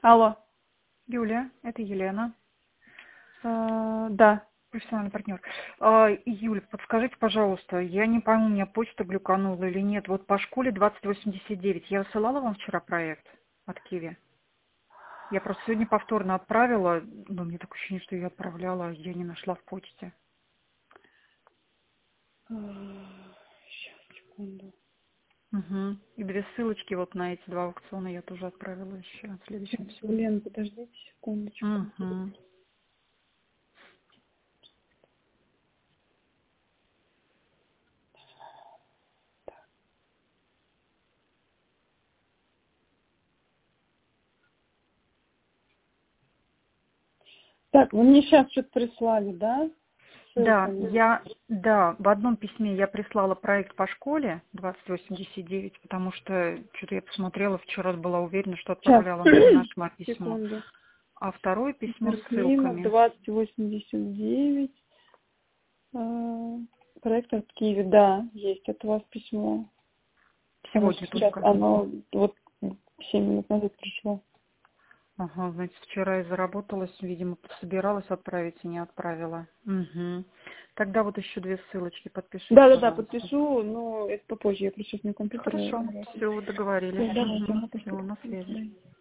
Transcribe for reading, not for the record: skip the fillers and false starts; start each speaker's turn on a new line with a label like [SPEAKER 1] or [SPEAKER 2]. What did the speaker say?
[SPEAKER 1] Алло.
[SPEAKER 2] Юля, это Елена.
[SPEAKER 1] Да.
[SPEAKER 2] Профессиональный партнер. Юль, подскажите, пожалуйста, я не пойму, у меня почта глюканула или нет. Вот по школе 2089. Я высылала вам вчера проект от Киви. Я просто сегодня повторно отправила, но мне такое ощущение, что я отправляла, я не нашла в почте.
[SPEAKER 1] Сейчас, секунду.
[SPEAKER 2] Угу. И 2 ссылочки вот на эти 2 аукциона я тоже отправила еще. В следующем всего.
[SPEAKER 1] Лен, подождите секундочку.
[SPEAKER 2] Угу.
[SPEAKER 1] Так, вы мне сейчас что-то прислали, да?
[SPEAKER 2] Да,
[SPEAKER 1] Ссылками.
[SPEAKER 2] в одном письме я прислала проект по школе 2089, потому что что-то я посмотрела, вчера была уверена, что
[SPEAKER 1] Сейчас,
[SPEAKER 2] отправляла, но не нашла письмо.
[SPEAKER 1] секунду.
[SPEAKER 2] А второе письмо с
[SPEAKER 1] Климат
[SPEAKER 2] ссылками.
[SPEAKER 1] 2089. Проект от Киви, да, есть от вас письмо. Оно
[SPEAKER 2] Сегодня
[SPEAKER 1] сейчас,
[SPEAKER 2] только.
[SPEAKER 1] оно вот 7 минут назад пришло.
[SPEAKER 2] Ага, значит, вчера я заработалась, видимо, собиралась отправить и не отправила. Угу. Тогда вот еще 2 ссылочки подпишите,
[SPEAKER 1] Да,
[SPEAKER 2] пожалуйста.
[SPEAKER 1] подпишу, но это попозже, я просто сейчас на компьютере
[SPEAKER 2] Хорошо,
[SPEAKER 1] работаю.
[SPEAKER 2] все, договорились.
[SPEAKER 1] Всё, давайте,
[SPEAKER 2] Угу.
[SPEAKER 1] ага,
[SPEAKER 2] Все,
[SPEAKER 1] спасибо.
[SPEAKER 2] на
[SPEAKER 1] До
[SPEAKER 2] связи.
[SPEAKER 1] свидания.